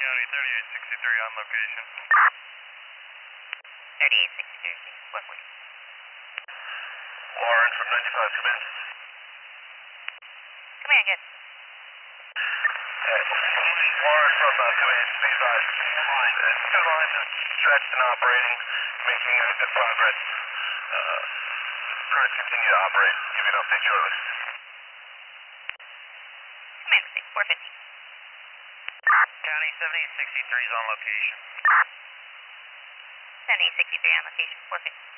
County 3863 on location. 3863, what way? Warren from 95, come in. Come here, good. Warren from command, be advised. Two lines are stretched and operating, making good progress. Crews continue to operate. Give you an update shortly. Command, 450. County 7863 is on location. 7863 on location, 450.